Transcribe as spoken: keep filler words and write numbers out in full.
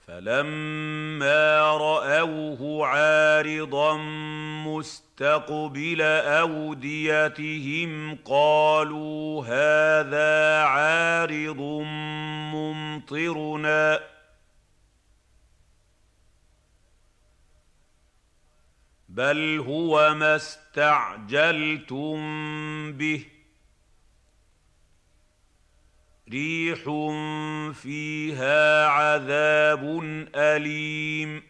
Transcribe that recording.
فَلَمَّا رَأَوْهُ عَارِضًا مُّسْتَقْبِلَ أَوْدِيَتِهِمْ قَالُوا هَٰذَا عَارِضٌ مُّمْطِرُنَا ۚ بَلْ هُوَ مَا اسْتَعْجَلْتُم بِهِ ۖ رِيحٌ فِيهَا عَذَابٌ أَلِيمٌ